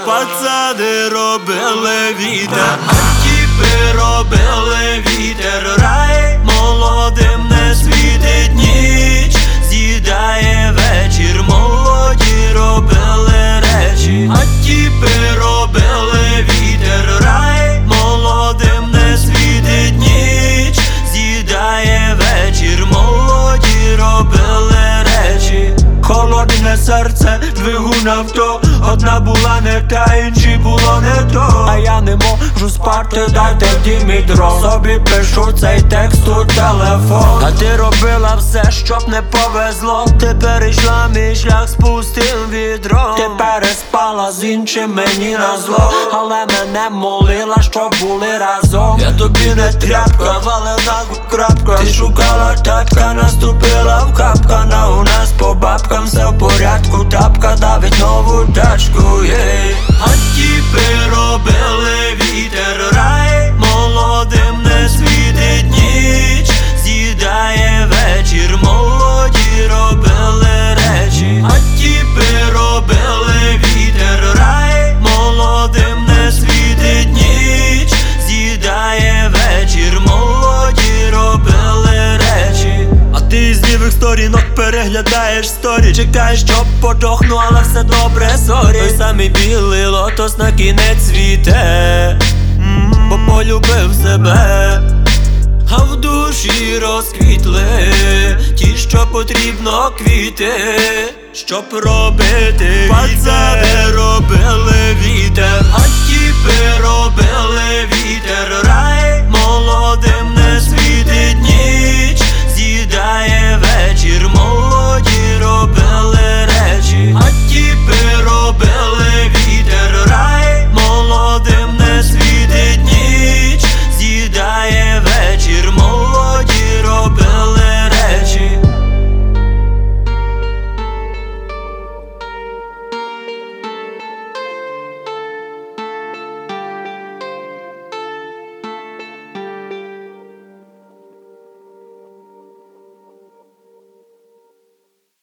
Пацани робили вітер, а тіпи робили вітер, рай. Молодим не світить ніч, з'їдає вечір. Молоді робили речі, а тіпи робили вітер, рай. Молодим не світить ніч, з'їдає вечір. Молоді робили речі. Холодне серце, двигун авто. Одна була не та, інші було не то. А я не можу спати, дайте в дім дрон. Собі пишу цей текст у телефон. А ти робила все, щоб не повезло. Ти перейшла мій шлях з пустим відром. Ти переспала з іншим мені назло, але мене молила, щоб були разом. Я тобі не тряпка, валена крапка. Ти шукала татка, наступила в капкана. У нас по бабкам все в порядку, тапка давить нову тачку, єй. А тіпи робили вітер, рай. Молодим не світить ніч, з'їдає вечір. Молоді робили речі, а тіпи робили вітер, рай. Молодим не світить ніч, з'їдає вечір. Молоді робили речі. А ти з лівих сторінок переглядаєш сторі, чекаєш, щоб подохну, але все добре, сорі. Той самий білий лотос на кінець світе, бо полюбив себе. А в душі розквітли ті, що потрібно квіти, щоб робити. Пацани робили вітер, а тіпи робили вітер, рай. Молодим